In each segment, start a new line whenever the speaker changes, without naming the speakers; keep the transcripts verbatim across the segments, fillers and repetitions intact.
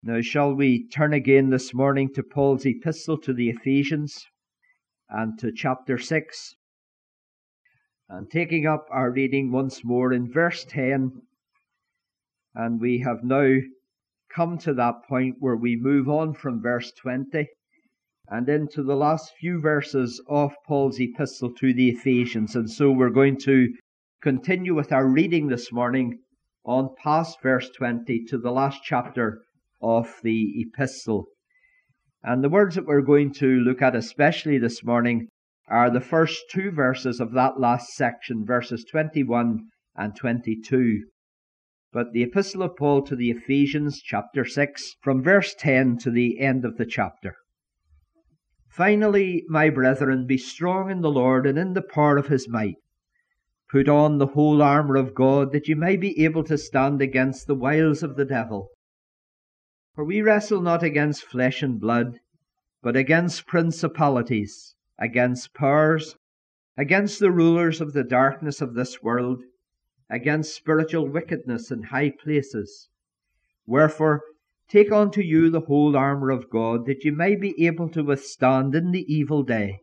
Now shall we turn again this morning to Paul's epistle to the Ephesians and to chapter six, and taking up our reading once more in verse ten, and we have now come to that point where we move on from verse twenty and into the last few verses of Paul's epistle to the Ephesians. And so we're going to continue with our reading this morning on past verse twenty to the last chapter of the epistle. And the words that we're going to look at especially this morning are the first two verses of that last section, verses twenty-one and twenty-two. But the epistle of Paul to the Ephesians, chapter six, from verse ten to the end of the chapter. Finally, my brethren, be strong in the Lord and in the power of his might. Put on the whole armour of God, that ye may be able to stand against the wiles of the devil. For we wrestle not against flesh and blood, but against principalities, against powers, against the rulers of the darkness of this world, against spiritual wickedness in high places. Wherefore, take unto you the whole armour of God, that ye may be able to withstand in the evil day.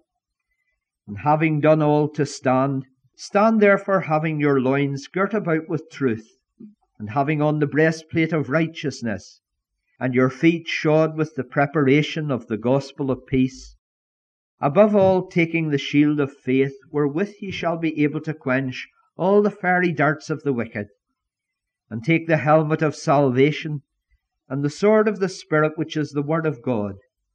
And having done all to stand, stand therefore having your loins girt about with truth, and having on the breastplate of righteousness, and your feet shod with the preparation of the gospel of peace. Above all, taking the shield of faith, wherewith ye shall be able to quench all the fiery darts of the wicked. And take the helmet of salvation, and the sword of the Spirit, which is the word of God,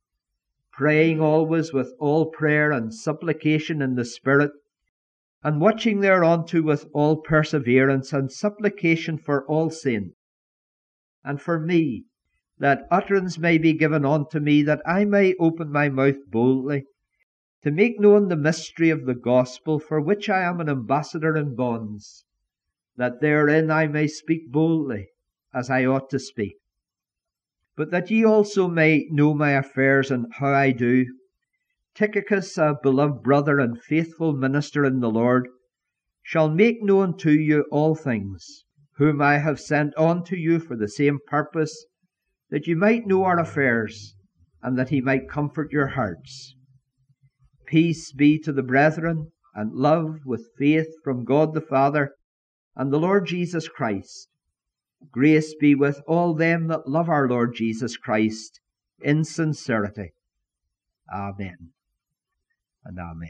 praying always with all prayer and supplication in the Spirit, and watching thereunto with all perseverance and supplication for all saints, and for me, that utterance may be given unto me, that I may open my mouth boldly, to make known the mystery of the gospel, for which I am an ambassador in bonds, that therein I may speak boldly, as I ought to speak. But that ye also may know my affairs and how I do, Tychicus, a beloved brother and faithful minister in the Lord, shall make known to you all things, whom I have sent unto you for the same purpose, that you might know our affairs, and that he might comfort your hearts. Peace be to the brethren, and love with faith from God the Father, and the Lord Jesus Christ. Grace be with all them that love our Lord Jesus Christ in sincerity. Amen and amen.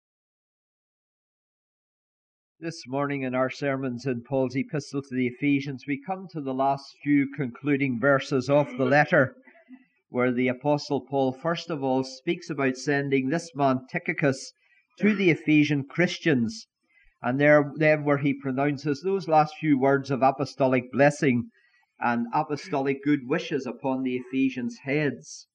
This morning in our sermons in Paul's epistle to the Ephesians, we come to the last few concluding verses of the letter, where the Apostle Paul first of all speaks about sending this man Tychicus to the Ephesian Christians, and there then where he pronounces those last few words of apostolic blessing and apostolic good wishes upon the Ephesians' heads.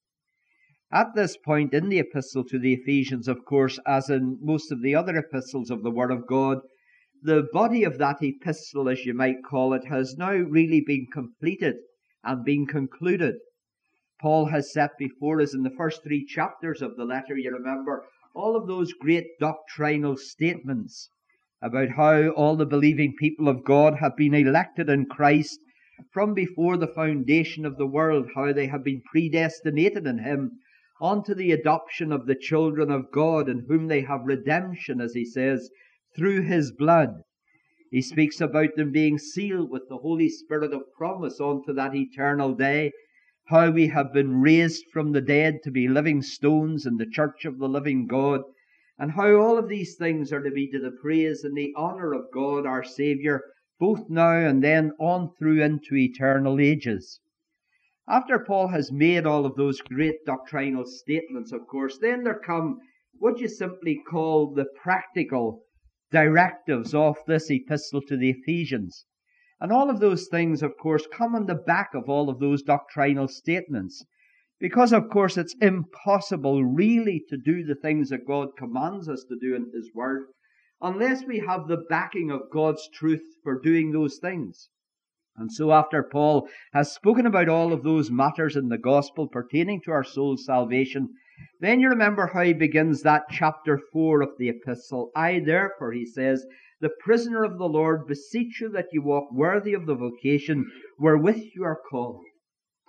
At this point in the epistle to the Ephesians, of course, as in most of the other epistles of the Word of God, the body of that epistle, as you might call it, has now really been completed and been concluded. Paul has set before us in the first three chapters of the letter, you remember, all of those great doctrinal statements about how all the believing people of God have been elected in Christ from before the foundation of the world, how they have been predestinated in him unto the adoption of the children of God, in whom they have redemption, as he says, through his blood. He speaks about them being sealed with the Holy Spirit of promise unto that eternal day, how we have been raised from the dead to be living stones in the church of the living God, and how all of these things are to be to the praise and the honour of God our Saviour, both now and then on through into eternal ages. After Paul has made all of those great doctrinal statements, of course, then there come what you simply call the practical directives of this epistle to the Ephesians. And all of those things, of course, come on the back of all of those doctrinal statements. Because, of course, it's impossible really to do the things that God commands us to do in his word unless we have the backing of God's truth for doing those things. And so after Paul has spoken about all of those matters in the gospel pertaining to our soul's salvation, then you remember how he begins that chapter four of the epistle. I therefore, he says, the prisoner of the Lord, beseech you that you walk worthy of the vocation wherewith you are called.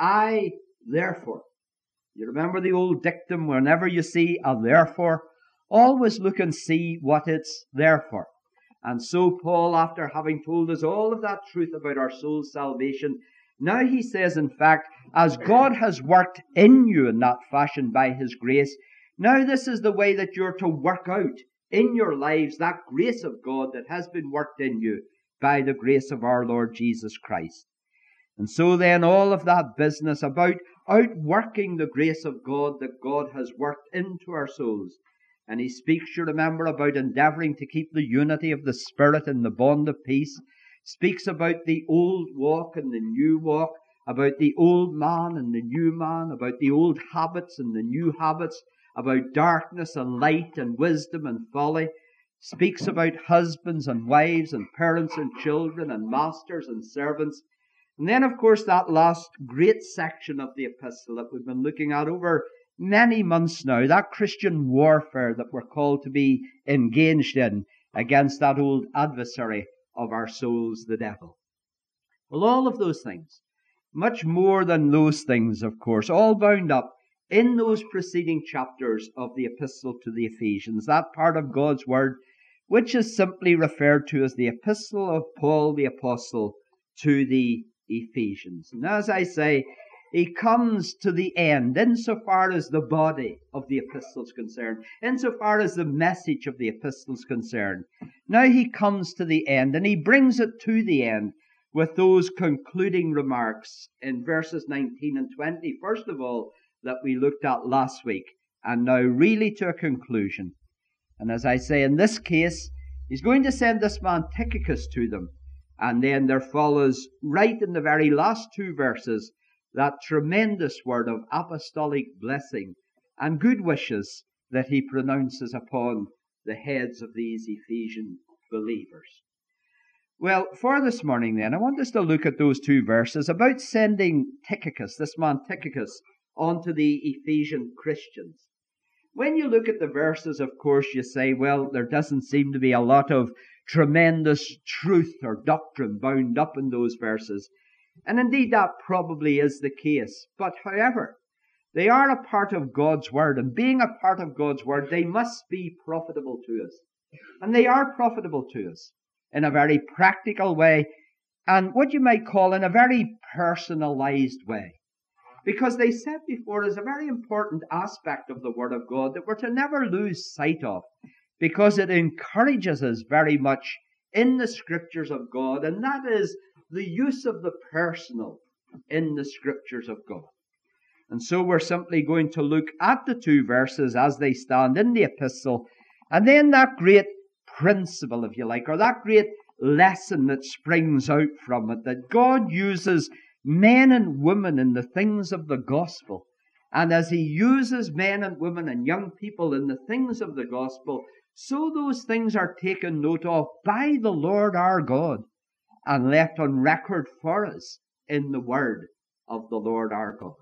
I, therefore. You remember the old dictum, whenever you see a therefore, always look and see what it's there for. And so Paul, after having told us all of that truth about our soul's salvation, now he says, in fact, as God has worked in you in that fashion by his grace, now this is the way that you're to work out in your lives that grace of God that has been worked in you by the grace of our Lord Jesus Christ. And so then all of that business about outworking the grace of God that God has worked into our souls. And he speaks, you remember, about endeavouring to keep the unity of the Spirit in the bond of peace. Speaks about the old walk and the new walk, about the old man and the new man, about the old habits and the new habits, about darkness and light and wisdom and folly. Speaks about husbands and wives and parents and children and masters and servants. And then, of course, that last great section of the epistle that we've been looking at over many months now, that Christian warfare that we're called to be engaged in against that old adversary of our souls, the devil. Well, all of those things, much more than those things, of course, all bound up in those preceding chapters of the epistle to the Ephesians, that part of God's word, which is simply referred to as the epistle of Paul the apostle to the Ephesians. And as I say, he comes to the end insofar as the body of the epistle is concerned, insofar as the message of the epistle is concerned. Now he comes to the end, and he brings it to the end with those concluding remarks in verses nineteen and twenty, first of all, that we looked at last week, and now really to a conclusion. And as I say, in this case, he's going to send this man Tychicus to them, and then there follows, right in the very last two verses, that tremendous word of apostolic blessing and good wishes that he pronounces upon the heads of these Ephesian believers. Well, for this morning then, I want us to look at those two verses about sending Tychicus, this man Tychicus, onto the Ephesian Christians. When you look at the verses, of course, you say, well, there doesn't seem to be a lot of tremendous truth or doctrine bound up in those verses. And indeed, that probably is the case. But however, they are a part of God's Word. And being a part of God's Word, they must be profitable to us. And they are profitable to us in a very practical way, and what you might call in a very personalized way. Because they set before us a very important aspect of the Word of God that we're to never lose sight of, because it encourages us very much in the Scriptures of God, and that is the use of the personal in the Scriptures of God. And so we're simply going to look at the two verses as they stand in the epistle, and then that great principle, if you like, or that great lesson that springs out from it, that God uses men and women in the things of the gospel. And as he uses men and women and young people in the things of the gospel, so those things are taken note of by the Lord our God and left on record for us in the word of the Lord our God.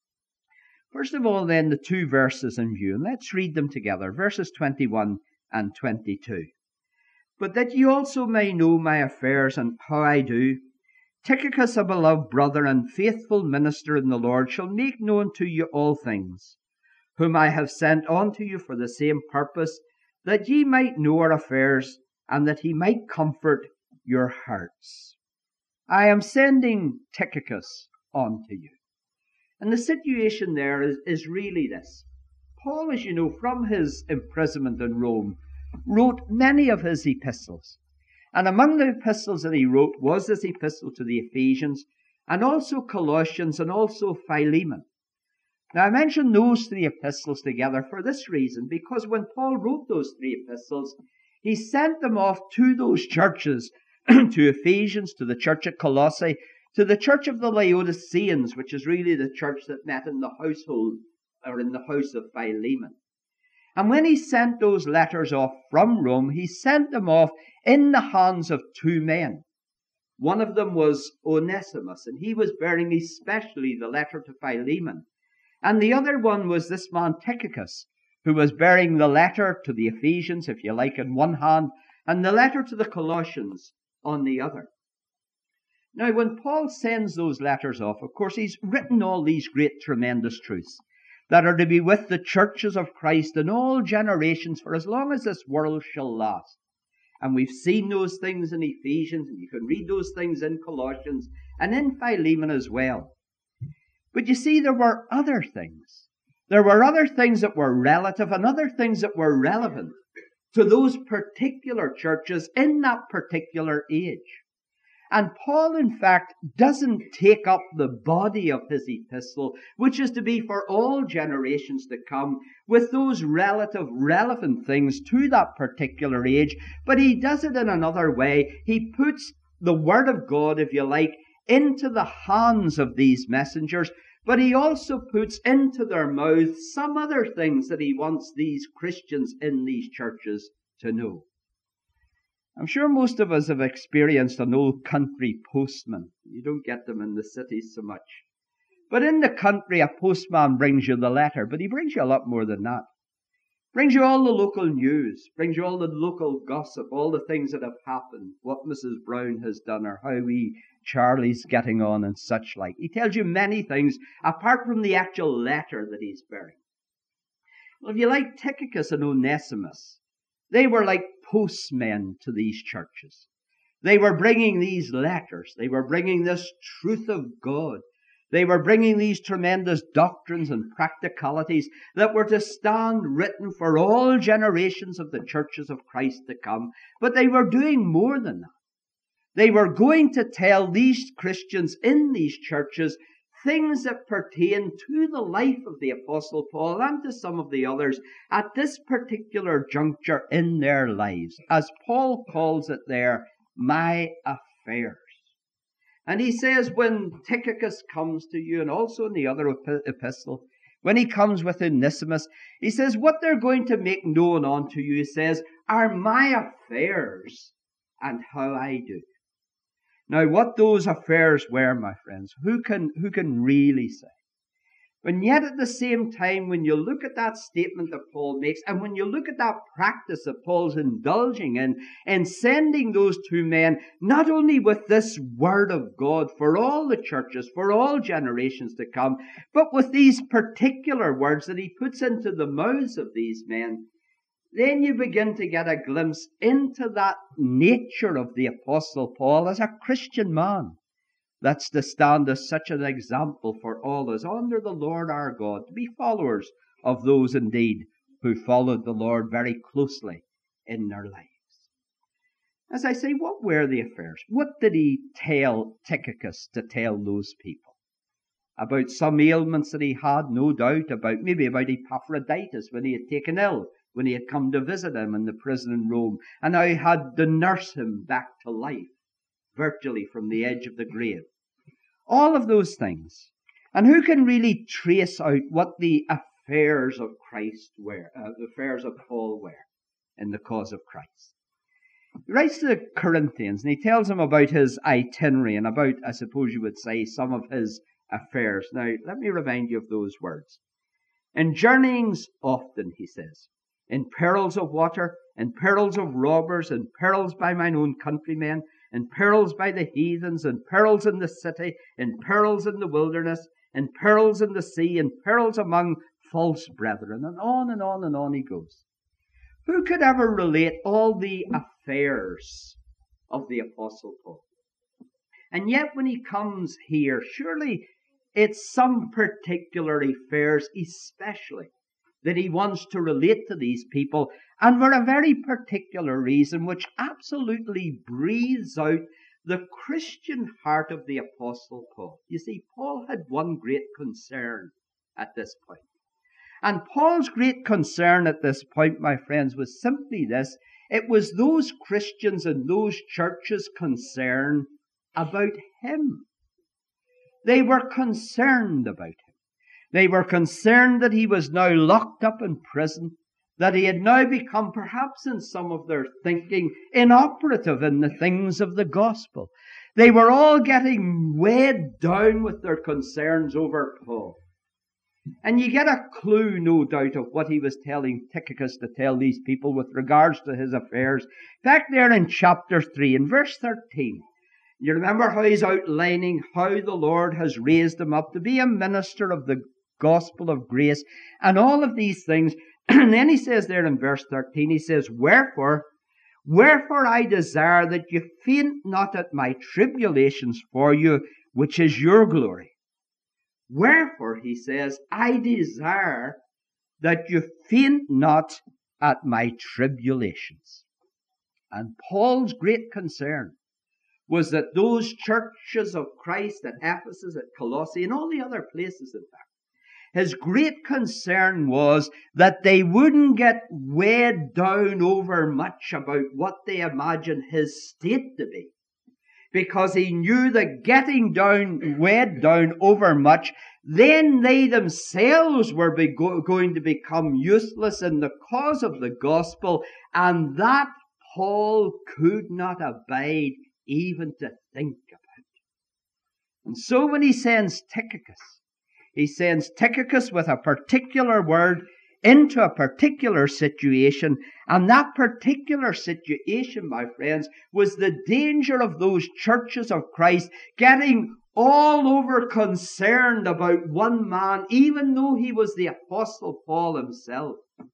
First of all, then, the two verses in view, and let's read them together, verses twenty-one and twenty-two. But that ye also may know my affairs and how I do, Tychicus, a beloved brother and faithful minister in the Lord, shall make known to you all things, whom I have sent unto you for the same purpose, that ye might know our affairs, and that he might comfort your hearts. I am sending Tychicus unto you. And the situation there is, is really this. Paul, as you know, from his imprisonment in Rome, wrote many of his epistles. And among the epistles that he wrote was this epistle to the Ephesians, and also Colossians, and also Philemon. Now, I mention those three epistles together for this reason, because when Paul wrote those three epistles, he sent them off to those churches, to Ephesians, to the church at Colossae, to the church of the Laodiceans, which is really the church that met in the household, or in the house of Philemon. And when he sent those letters off from Rome, he sent them off in the hands of two men. One of them was Onesimus, and he was bearing especially the letter to Philemon. And the other one was this man Tychicus, who was bearing the letter to the Ephesians, if you like, in one hand, and the letter to the Colossians on the other. Now, when Paul sends those letters off, of course, he's written all these great, tremendous truths that are to be with the churches of Christ in all generations for as long as this world shall last. And we've seen those things in Ephesians, and you can read those things in Colossians and in Philemon as well. But you see, there were other things. There were other things that were relative and other things that were relevant to those particular churches in that particular age. And Paul, in fact, doesn't take up the body of his epistle, which is to be for all generations to come, with those relative, relevant things to that particular age, but he does it in another way. He puts the Word of God, if you like, into the hands of these messengers, but he also puts into their mouths some other things that he wants these Christians in these churches to know. I'm sure most of us have experienced an old country postman. You don't get them in the cities so much. But in the country, a postman brings you the letter, but he brings you a lot more than that. Brings you all the local news, brings you all the local gossip, all the things that have happened, what Missus Brown has done, or how wee Charlie's getting on, and such like. He tells you many things, apart from the actual letter that he's bearing. Well, if you like Tychicus and Onesimus, they were like postmen to these churches. They were bringing these letters. They were bringing this truth of God. They were bringing these tremendous doctrines and practicalities that were to stand written for all generations of the churches of Christ to come. But they were doing more than that. They were going to tell these Christians in these churches things that pertain to the life of the Apostle Paul and to some of the others at this particular juncture in their lives. As Paul calls it there, my affairs. And he says when Tychicus comes to you, and also in the other epistle, when he comes with Onesimus, he says what they're going to make known unto you, he says, are my affairs and how I do. Now, what those affairs were, my friends, who can who can really say? And yet at the same time, when you look at that statement that Paul makes, and when you look at that practice that Paul's indulging in, in sending those two men, not only with this word of God for all the churches, for all generations to come, but with these particular words that he puts into the mouths of these men, then you begin to get a glimpse into that nature of the Apostle Paul as a Christian man. That's to stand as such an example for all us under the Lord our God, to be followers of those indeed who followed the Lord very closely in their lives. As I say, what were the affairs? What did he tell Tychicus to tell those people? About some ailments that he had, no doubt, about maybe about Epaphroditus when he had taken ill, when he had come to visit him in the prison in Rome, and how he had to nurse him back to life, virtually from the edge of the grave. All of those things. And who can really trace out what the affairs of Christ were, uh, the affairs of Paul were in the cause of Christ? He writes to the Corinthians, and he tells them about his itinerary, and about, I suppose you would say, some of his affairs. Now, let me remind you of those words. In journeyings often, he says, in perils of water, in perils of robbers, in perils by mine own countrymen, in perils by the heathens, in perils in the city, in perils in the wilderness, in perils in the sea, in perils among false brethren, and on and on and on he goes. Who could ever relate all the affairs of the Apostle Paul? And yet when he comes here, surely it's some particular affairs especially that he wants to relate to these people, and for a very particular reason, which absolutely breathes out the Christian heart of the Apostle Paul. You see, Paul had one great concern at this point. And Paul's great concern at this point, my friends, was simply this. It was those Christians and those churches' concern about him. They were concerned about him. They were concerned that he was now locked up in prison, that he had now become, perhaps in some of their thinking, inoperative in the things of the gospel. They were all getting weighed down with their concerns over Paul. And you get a clue, no doubt, of what he was telling Tychicus to tell these people with regards to his affairs. Back there in chapter three, in verse thirteen, You remember how he's outlining how the Lord has raised him up to be a minister of the gospel of grace and all of these things. And then he says there in verse thirteen, he says, Wherefore, wherefore I desire that you faint not at my tribulations for you, which is your glory. Wherefore, he says, I desire that you faint not at my tribulations. And Paul's great concern was that those churches of Christ at Ephesus, at Colossae, and all the other places, in fact, his great concern was that they wouldn't get weighed down over much about what they imagined his state to be. Because he knew that getting down, weighed down over much, then they themselves were be go- going to become useless in the cause of the gospel, and that Paul could not abide even to think about. And so when he sends Tychicus, he sends Tychicus with a particular word into a particular situation, and that particular situation, my friends, was the danger of those churches of Christ getting all over concerned about one man, even though he was the Apostle Paul himself,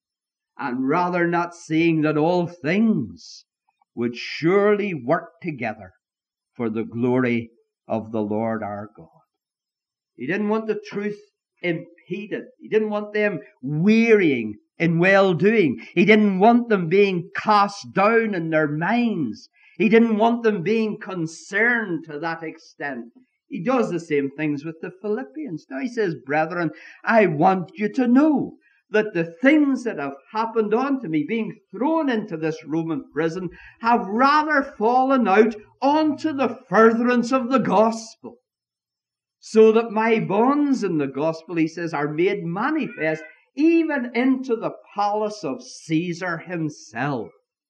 and rather not seeing that all things would surely work together for the glory of the Lord our God. He didn't want the truth impeded. He didn't want them wearying in well-doing. He didn't want them being cast down in their minds. He didn't want them being concerned to that extent. He does the same things with the Philippians. Now he says, Brethren, I want you to know that the things that have happened unto me, being thrown into this Roman prison, have rather fallen out onto the furtherance of the gospel. So that my bonds in the gospel, he says, are made manifest even into the palace of Caesar himself.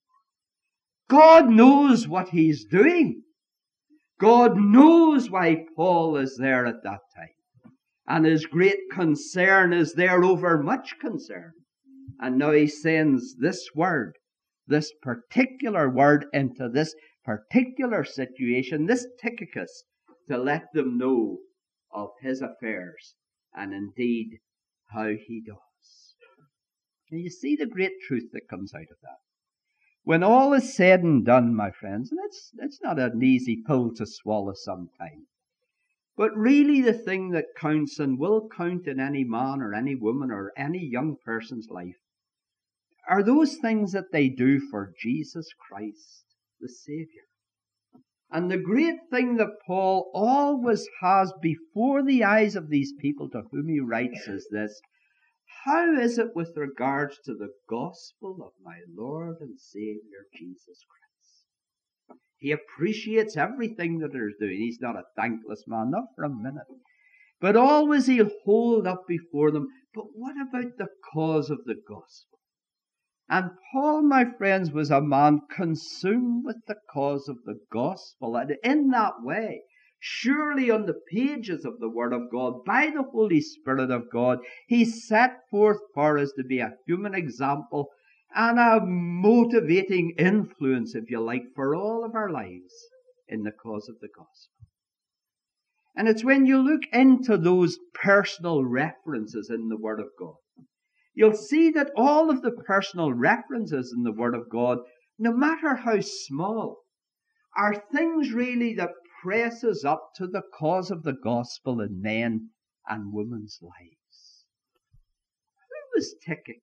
God knows what he's doing. God knows why Paul is there at that time. And his great concern is there over much concern. And now he sends this word, this particular word into this particular situation, this Tychicus, to let them know of his affairs and indeed how he does. And you see the great truth that comes out of that. When all is said and done, my friends, and it's, it's not an easy pill to swallow sometimes, but really the thing that counts and will count in any man or any woman or any young person's life are those things that they do for Jesus Christ, the Savior. And the great thing that Paul always has before the eyes of these people to whom he writes is this: how is it with regards to the gospel of my Lord and Savior Jesus Christ? He appreciates everything that they're doing. He's not a thankless man, not for a minute. But always he'll hold up before them, but what about the cause of the gospel? And Paul, my friends, was a man consumed with the cause of the gospel. And in that way, surely on the pages of the Word of God, by the Holy Spirit of God, he set forth for us to be a human example and a motivating influence, if you like, for all of our lives in the cause of the gospel. And it's when you look into those personal references in the Word of God, you'll see that all of the personal references in the Word of God, no matter how small, are things really that press us up to the cause of the gospel in men and women's lives. Who was Tychicus?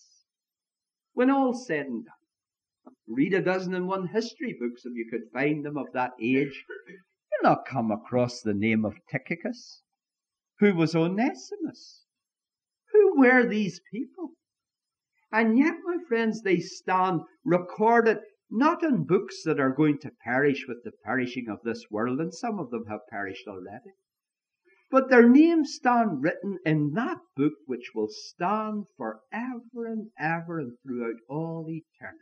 When all's said and done, read a dozen and one history books if you could find them of that age. You'll not come across the name of Tychicus. Who was Onesimus? Who were these people? And yet, my friends, they stand recorded not in books that are going to perish with the perishing of this world, and some of them have perished already, but their names stand written in that book which will stand forever and ever and throughout all eternity.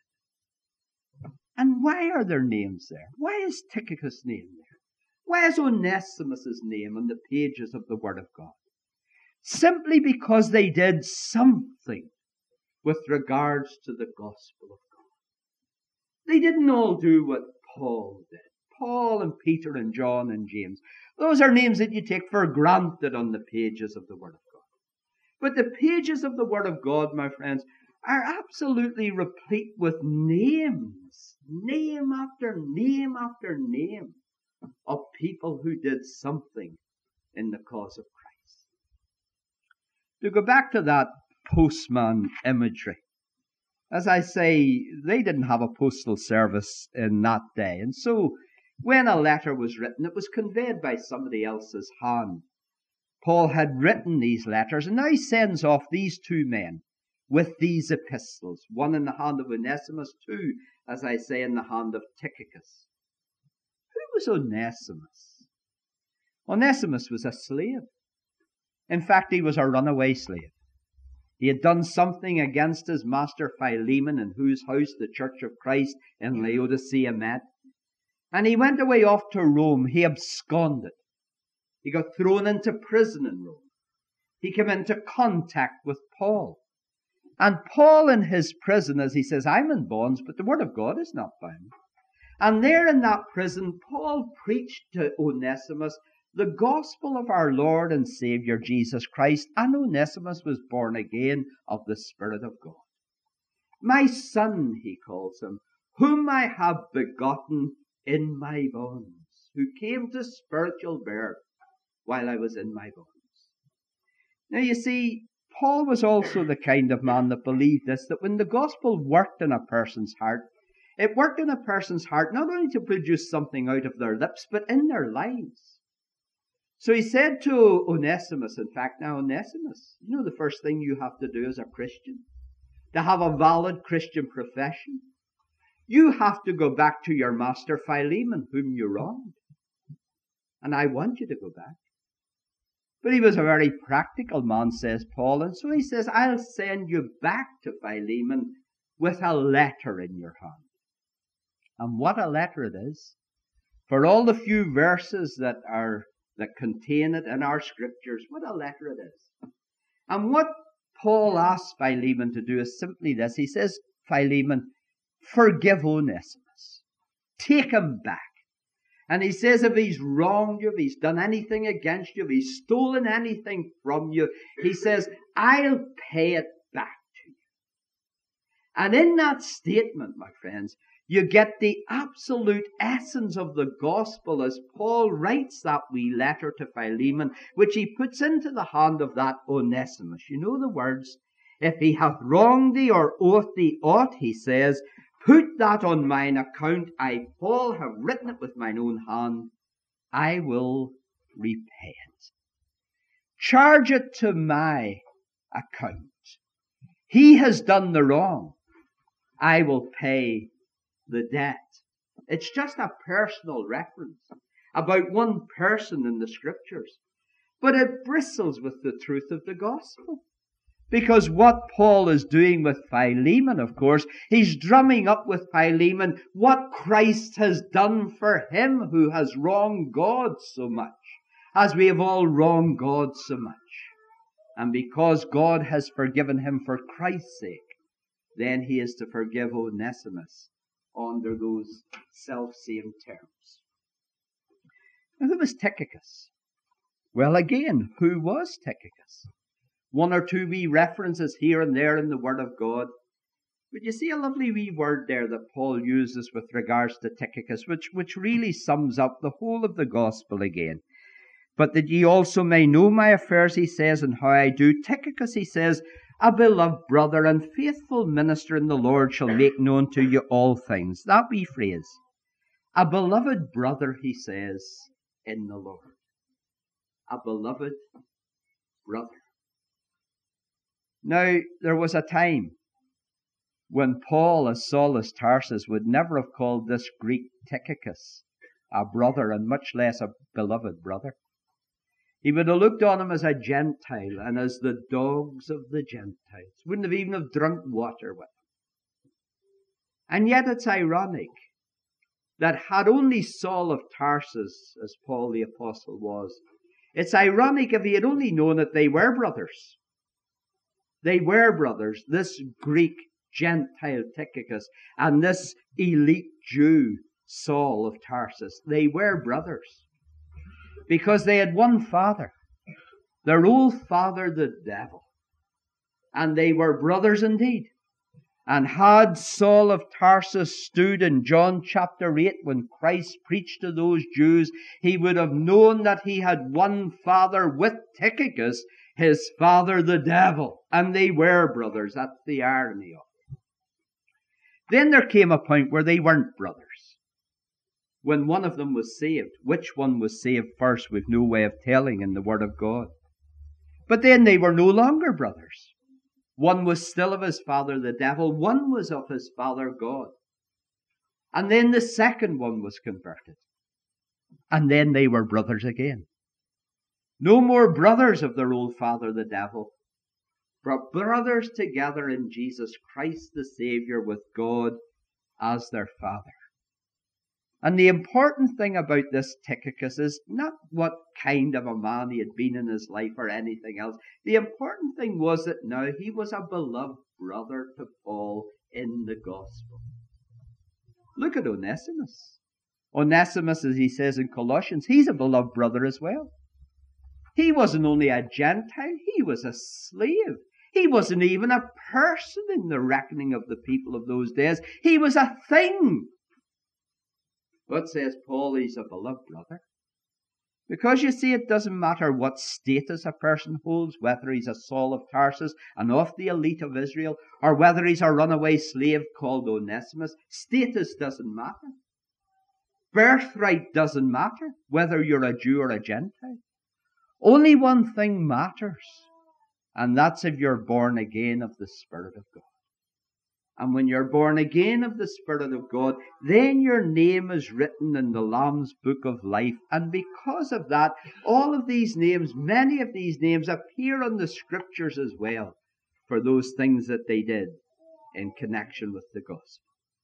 And why are their names there? Why is Tychicus' name there? Why is Onesimus' name on the pages of the Word of God? Simply because they did something with regards to the gospel of God. They didn't all do what Paul did. Paul and Peter and John and James. Those are names that you take for granted on the pages of the Word of God. But the pages of the Word of God, my friends, are absolutely replete with names, name after name after name, of people who did something in the cause of Christ. To go back to that postman imagery, as I say, they didn't have a postal service in that day. And so when a letter was written, it was conveyed by somebody else's hand. Paul had written these letters, and now he sends off these two men with these epistles, one in the hand of Onesimus, two, as I say, in the hand of Tychicus. Who was Onesimus? Onesimus was a slave. In fact, he was a runaway slave. He had done something against his master Philemon, in whose house the Church of Christ in Laodicea met. And he went away off to Rome. He absconded. He got thrown into prison in Rome. He came into contact with Paul. And Paul in his prison, as he says, I'm in bonds, but the Word of God is not bound. And there in that prison, Paul preached to Onesimus the gospel of our Lord and Savior Jesus Christ, and Onesimus was born again of the Spirit of God. My son, he calls him, whom I have begotten in my bonds, who came to spiritual birth while I was in my bonds. Now you see, Paul was also the kind of man that believed this, that when the gospel worked in a person's heart, it worked in a person's heart not only to produce something out of their lips, but in their lives. So he said to Onesimus, in fact, now Onesimus, you know the first thing you have to do as a Christian, to have a valid Christian profession, you have to go back to your master Philemon, whom you wronged. And I want you to go back. But he was a very practical man, says Paul, and so he says, I'll send you back to Philemon with a letter in your hand. And what a letter it is. For all the few verses that are that contain it in our scriptures, what a letter it is. And what Paul asks Philemon to do is simply this. He says, Philemon, forgive Onesimus. Take him back. And he says if he's wronged you, if he's done anything against you, if he's stolen anything from you, he says, I'll pay it back to you. And in that statement, my friends, you get the absolute essence of the gospel as Paul writes that wee letter to Philemon, which he puts into the hand of that Onesimus. You know the words, if he hath wronged thee or owed thee aught, he says, put that on mine account. I, Paul, have written it with mine own hand. I will repay it. Charge it to my account. He has done the wrong. I will pay the debt. It's just a personal reference about one person in the scriptures. But it bristles with the truth of the gospel. Because what Paul is doing with Philemon, of course, he's drumming up with Philemon what Christ has done for him who has wronged God so much, as we have all wronged God so much. And because God has forgiven him for Christ's sake, then he is to forgive Onesimus under those self-same terms. Now, who was Tychicus? Well, again, who was Tychicus? One or two wee references here and there in the Word of God. But you see a lovely wee word there that Paul uses with regards to Tychicus, which, which really sums up the whole of the gospel again. But that ye also may know my affairs, he says, and how I do. Tychicus, he says, a beloved brother and faithful minister in the Lord shall make known to you all things. That wee phrase. A beloved brother, he says, in the Lord. A beloved brother. Now, there was a time when Paul, as Saul as Tarsus, would never have called this Greek Tychicus a brother, and much less a beloved brother. He would have looked on him as a Gentile and as the dogs of the Gentiles. Wouldn't have even have drunk water with him. And yet it's ironic that had only Saul of Tarsus, as Paul the Apostle was, it's ironic if he had only known that they were brothers. They were brothers, this Greek Gentile Tychicus and this elite Jew Saul of Tarsus. They were brothers because they had one father, their old father, the devil. And they were brothers indeed. And had Saul of Tarsus stood in John chapter eight when Christ preached to those Jews, he would have known that he had one father with Tychicus, his father the devil. And they were brothers. That's the irony of it. Then there came a point where they weren't brothers. When one of them was saved. Which one was saved first, we've no way of telling in the Word of God. But then they were no longer brothers. One was still of his father, the devil. One was of his father, God. And then the second one was converted. And then they were brothers again. No more brothers of their old father, the devil, but brothers together in Jesus Christ the Savior, with God as their Father. And the important thing about this Tychicus is not what kind of a man he had been in his life or anything else. The important thing was that now he was a beloved brother to Paul in the gospel. Look at Onesimus. Onesimus, as he says in Colossians, he's a beloved brother as well. He wasn't only a Gentile, he was a slave. He wasn't even a person in the reckoning of the people of those days. He was a thing. But, says Paul, he's a beloved brother. Because you see, it doesn't matter what status a person holds, whether he's a Saul of Tarsus and of the elite of Israel, or whether he's a runaway slave called Onesimus. Status doesn't matter. Birthright doesn't matter, whether you're a Jew or a Gentile. Only one thing matters, and that's if you're born again of the Spirit of God. And when you're born again of the Spirit of God, then your name is written in the Lamb's Book of Life. And because of that, all of these names, many of these names appear in the Scriptures as well for those things that they did in connection with the gospel.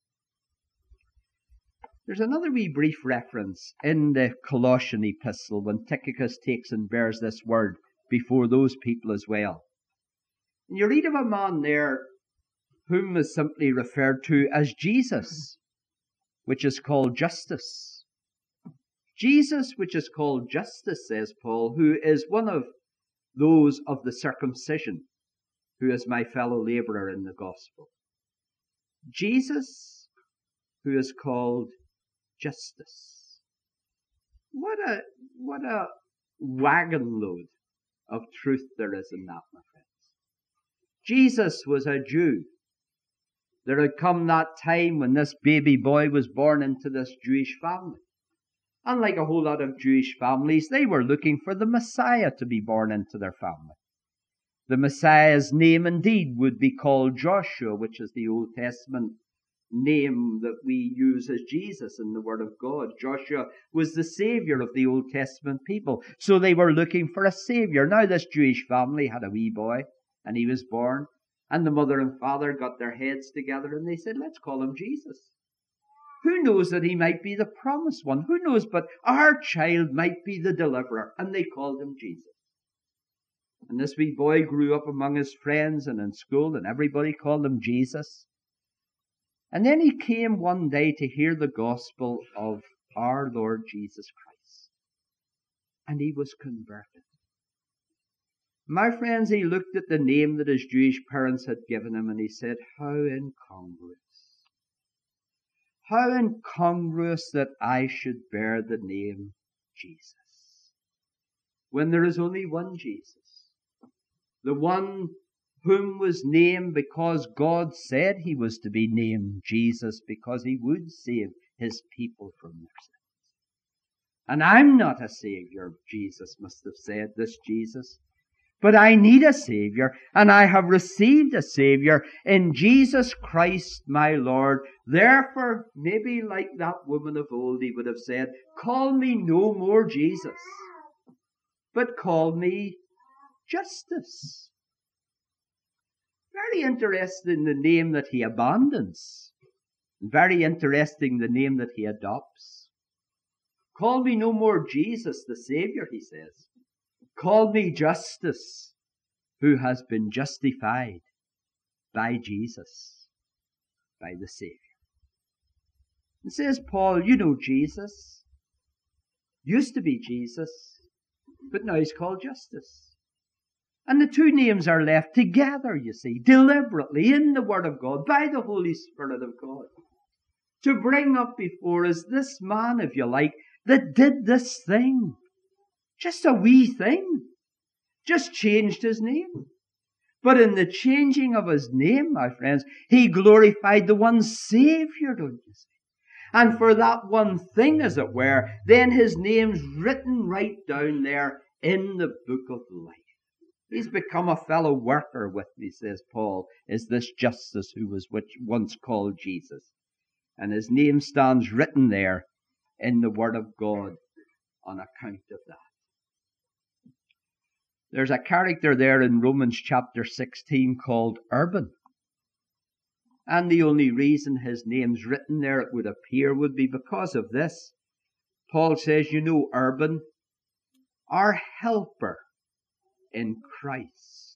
There's another wee brief reference in the Colossian epistle when Tychicus takes and bears this word before those people as well. And you read of a man there whom is simply referred to as Jesus, which is called Justus. Jesus, which is called Justus, says Paul, who is one of those of the circumcision, who is my fellow laborer in the gospel. Jesus, who is called Justus. What a, what a wagon load of truth there is in that, my friends. Jesus was a Jew. There had come that time when this baby boy was born into this Jewish family. And like a whole lot of Jewish families, they were looking for the Messiah to be born into their family. The Messiah's name indeed would be called Joshua, which is the Old Testament name that we use as Jesus in the Word of God. Joshua was the Savior of the Old Testament people. So they were looking for a Savior. Now this Jewish family had a wee boy, and he was born. And the mother and father got their heads together and they said, let's call him Jesus. Who knows that he might be the promised one? Who knows, but our child might be the deliverer. And they called him Jesus. And this wee boy grew up among his friends and in school, and everybody called him Jesus. And then he came one day to hear the gospel of our Lord Jesus Christ. And he was converted. My friends, he looked at the name that his Jewish parents had given him and he said, how incongruous. How incongruous that I should bear the name Jesus. When there is only one Jesus. The one whom was named because God said he was to be named Jesus, because he would save his people from their sins. And I'm not a Savior, Jesus must have said, this Jesus. But I need a Savior, and I have received a Savior in Jesus Christ my Lord. Therefore, maybe like that woman of old, he would have said, call me no more Jesus, but call me Justus. Very interesting the name that he abandons. Very interesting the name that he adopts. Call me no more Jesus, the Savior, he says. Call me Justus, who has been justified by Jesus, by the Savior. And says Paul, you know Jesus. Used to be Jesus, but now he's called Justus. And the two names are left together, you see, deliberately in the Word of God, by the Holy Spirit of God, to bring up before us this man, if you like, that did this thing. Just a wee thing. Just changed his name. But in the changing of his name, my friends, he glorified the one Saviour, don't you see? And for that one thing, as it were, then his name's written right down there in the book of life. He's become a fellow worker with me, says Paul, is this Justus who was once called Jesus. And his name stands written there in the Word of God on account of that. There's a character there in Romans chapter sixteen called Urban. And the only reason his name's written there, it would appear, would be because of this. Paul says, you know, Urban, our helper in Christ.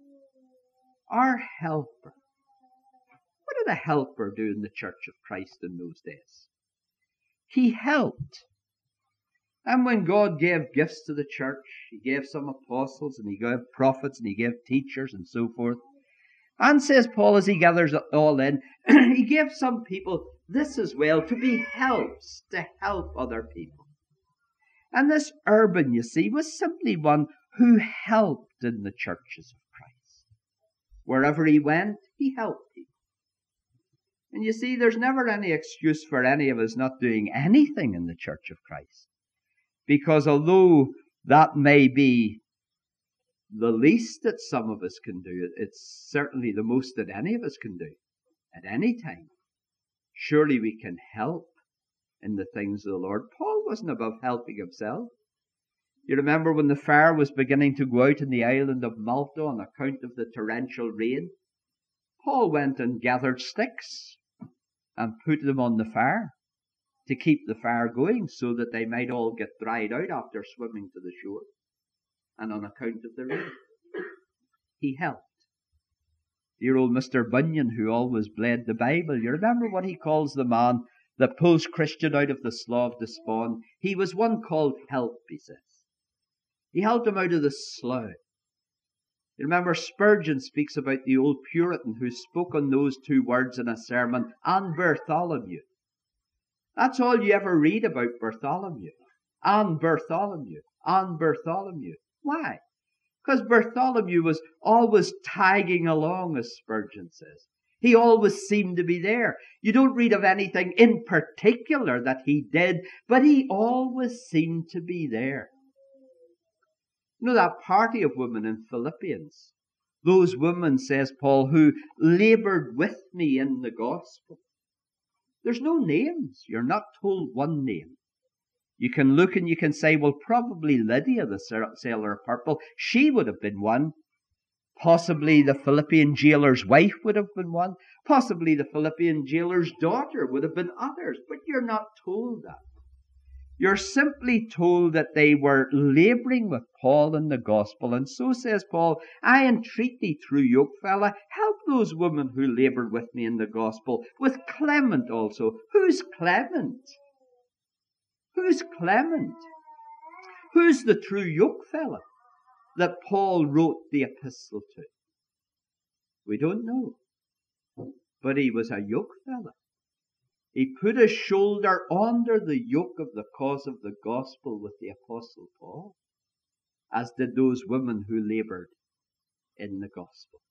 Our helper. What did a helper do in the Church of Christ in those days? He helped. And when God gave gifts to the church, he gave some apostles, and he gave prophets, and he gave teachers, and so forth. And says Paul, as he gathers it all in, he gave some people this as well, to be helps, to help other people. And this Urban, you see, was simply one who helped in the churches of Christ. Wherever he went, he helped people. And you see, there's never any excuse for any of us not doing anything in the Church of Christ. Because although that may be the least that some of us can do, it's certainly the most that any of us can do at any time. Surely we can help in the things of the Lord. Paul wasn't above helping himself. You remember when the fire was beginning to go out in the island of Malta on account of the torrential rain? Paul went and gathered sticks and put them on the fire to keep the fire going so that they might all get dried out after swimming to the shore and on account of the rain. He helped. Dear old Mister Bunyan, who always bled the Bible, you remember what he calls the man that pulls Christian out of the slough of despond? He was one called Help, he says. He helped him out of the slough. You remember Spurgeon speaks about the old Puritan who spoke on those two words in a sermon, and Bartholomew. That's all you ever read about Bartholomew. And Bartholomew. And Bartholomew. Why? Because Bartholomew was always tagging along, as Spurgeon says. He always seemed to be there. You don't read of anything in particular that he did, but he always seemed to be there. You know that party of women in Philippians? Those women, says Paul, who laboured with me in the gospel. There's no names. You're not told one name. You can look and you can say, well, probably Lydia, the sailor of purple, she would have been one. Possibly the Philippian jailer's wife would have been one. Possibly the Philippian jailer's daughter would have been others. But you're not told that. You're simply told that they were labouring with Paul in the gospel. And so says Paul, I entreat thee through Yokefellow, help those women who laboured with me in the gospel, with Clement also. Who's Clement? Who's Clement? Who's the true yokefellow that Paul wrote the epistle to? We don't know. But he was a yokefellow. He put his shoulder under the yoke of the cause of the gospel with the Apostle Paul, as did those women who laboured in the gospel.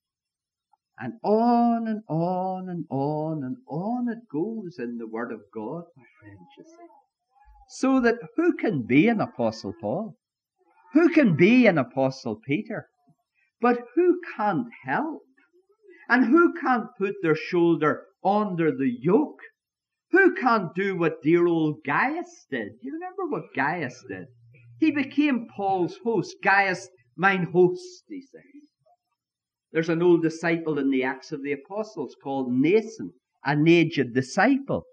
And on and on and on and on it goes in the Word of God, my friends, you see. So that who can be an Apostle Paul? Who can be an Apostle Peter? But who can't help? And who can't put their shoulder under the yoke? Who can't do what dear old Gaius did? You remember what Gaius did? He became Paul's host. Gaius, mine host, he says. There's an old disciple in the Acts of the Apostles called Nason, an aged disciple.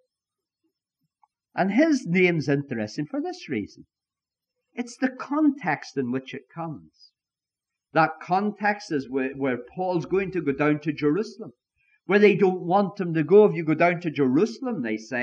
And his name's interesting for this reason. It's the context in which it comes. That context is where, where Paul's going to go down to Jerusalem, where they don't want him to go. If you go down to Jerusalem, they say,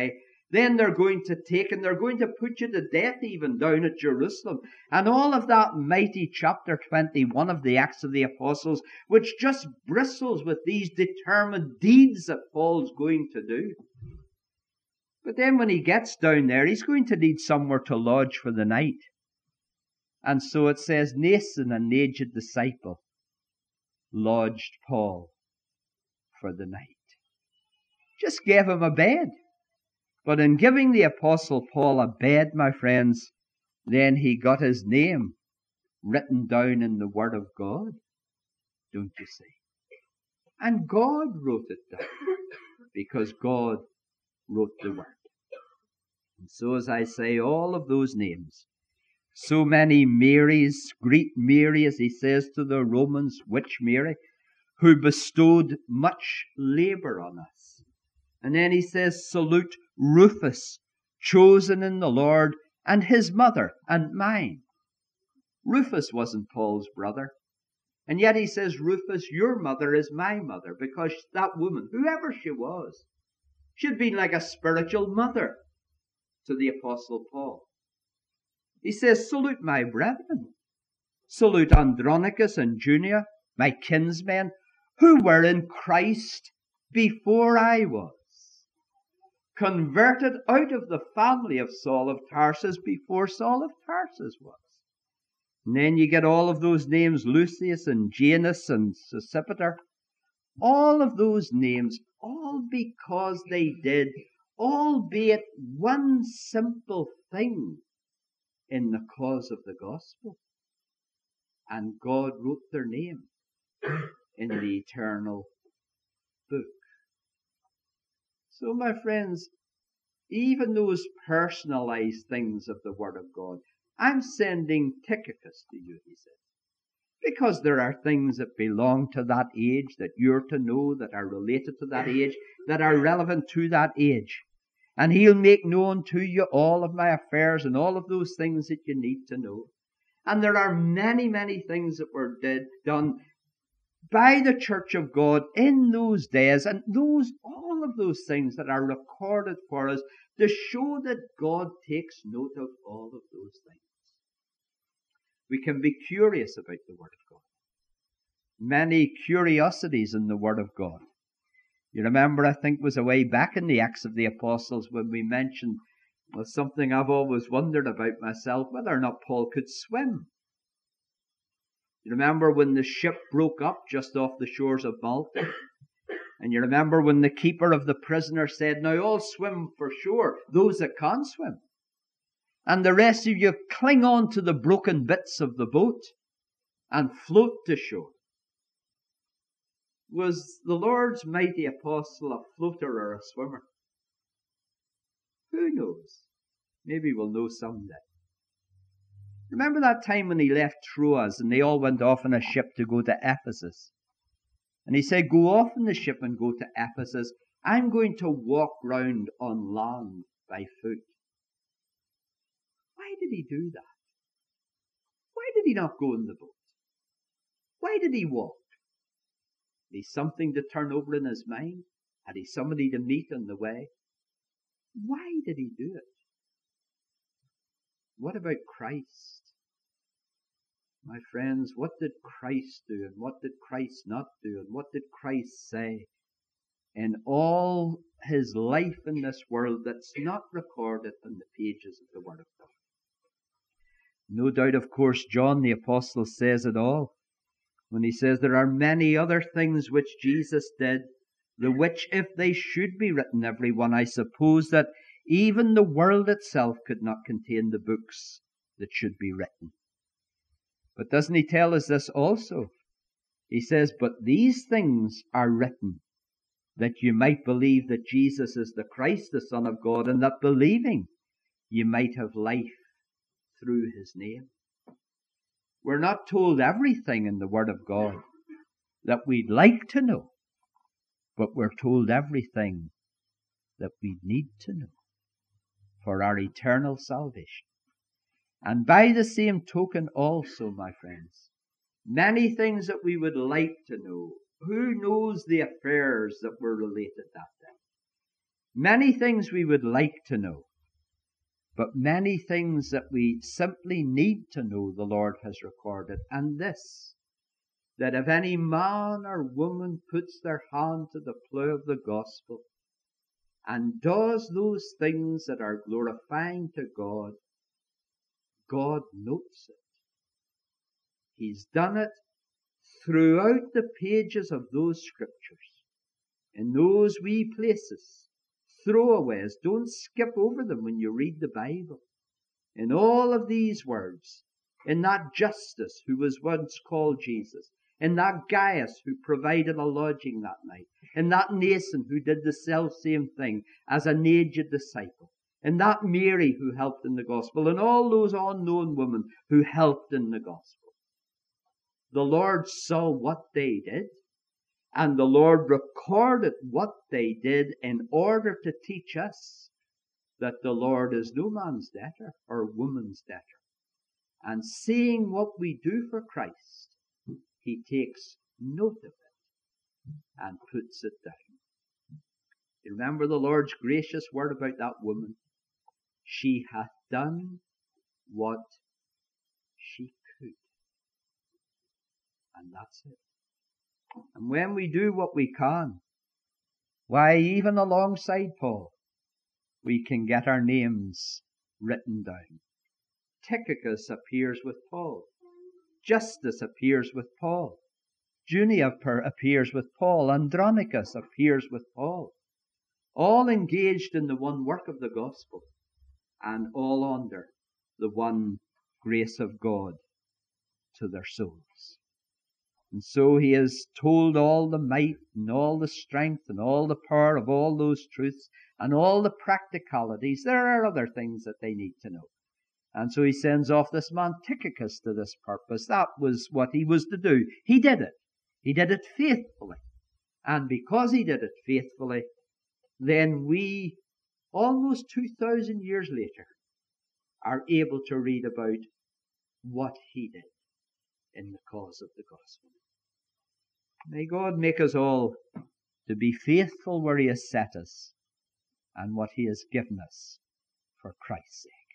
Then they're going to take and they're going to put you to death even down at Jerusalem. And all of that mighty chapter twenty-one of the Acts of the Apostles, which just bristles with these determined deeds that Paul's going to do. But then when he gets down there, he's going to need somewhere to lodge for the night. And so it says, Nathan, an aged disciple, lodged Paul for the night. Just gave him a bed. But in giving the Apostle Paul a bed, my friends, then he got his name written down in the Word of God, don't you see? And God wrote it down, because God wrote the Word. And so, as I say, all of those names, so many Marys, greet Mary, as he says to the Romans, which Mary, who bestowed much labour on us. And then he says, salute Rufus, chosen in the Lord, and his mother and mine. Rufus wasn't Paul's brother. And yet he says, Rufus, your mother is my mother, because that woman, whoever she was, she'd been like a spiritual mother to the Apostle Paul. He says, salute my brethren. Salute Andronicus and Junia, my kinsmen, who were in Christ before I was, converted out of the family of Saul of Tarsus before Saul of Tarsus was. And then you get all of those names, Lucius and Janus and Sosipater. All of those names, all because they did, albeit one simple thing in the cause of the gospel. And God wrote their name in the eternal book. So, my friends, even those personalized things of the Word of God, I'm sending Tychicus to you, he says, because there are things that belong to that age that you're to know, that are related to that age, that are relevant to that age. And he'll make known to you all of my affairs and all of those things that you need to know. And there are many, many things that were did, done by the Church of God in those days, and those all of those things that are recorded for us to show that God takes note of all of those things. We can be curious about the Word of God. Many curiosities in the Word of God. You remember, I think it was a way back in the Acts of the Apostles when we mentioned, well, something I've always wondered about myself, whether or not Paul could swim. You remember when the ship broke up just off the shores of Malta? And you remember when the keeper of the prisoner said, now all swim for shore, those that can swim. And the rest of you cling on to the broken bits of the boat and float to shore. Was the Lord's mighty apostle a floater or a swimmer? Who knows? Maybe we'll know someday. Remember that time when he left Troas and they all went off in a ship to go to Ephesus? And he said, go off in the ship and go to Ephesus. I'm going to walk round on land by foot. Why did he do that? Why did he not go in the boat? Why did he walk? Had he something to turn over in his mind? Had he somebody to meet on the way? Why did he do it? What about Christ? My friends, what did Christ do, and what did Christ not do, and what did Christ say in all his life in this world that's not recorded in the pages of the Word of God? No doubt, of course, John the Apostle says it all when he says there are many other things which Jesus did, the which, if they should be written, every one, I suppose that even the world itself could not contain the books that should be written. But doesn't he tell us this also? He says, but these things are written that you might believe that Jesus is the Christ, the Son of God, and that believing you might have life through his name. We're not told everything in the Word of God that we'd like to know, but we're told everything that we need to know for our eternal salvation. And by the same token also, my friends, many things that we would like to know. Who knows the affairs that were related that day? Many things we would like to know, but many things that we simply need to know the Lord has recorded. And this, that if any man or woman puts their hand to the plough of the gospel and does those things that are glorifying to God, God notes it. He's done it throughout the pages of those scriptures, in those wee places, throwaways. Don't skip over them when you read the Bible. In all of these words, in that Justus who was once called Jesus, in that Gaius who provided a lodging that night, in that Nason who did the self-same thing as an aged disciple, in that Mary who helped in the gospel, and all those unknown women who helped in the gospel. The Lord saw what they did, and the Lord recorded what they did in order to teach us that the Lord is no man's debtor or woman's debtor. And seeing what we do for Christ, he takes note of it and puts it down. You remember the Lord's gracious word about that woman? She hath done what she could. And that's it. And when we do what we can, why, even alongside Paul, we can get our names written down. Tychicus appears with Paul. Justus appears with Paul. Junia appears with Paul. Andronicus appears with Paul. All engaged in the one work of the gospel, and all under the one grace of God to their souls. And so he has told all the might and all the strength and all the power of all those truths and all the practicalities. There are other things that they need to know. And so he sends off this man Tychicus to this purpose. That was what he was to do. He did it. He did it faithfully. And because he did it faithfully, then we, almost two thousand years later, are able to read about what he did in the cause of the gospel. May God make us all to be faithful where he has set us and what he has given us for Christ's sake.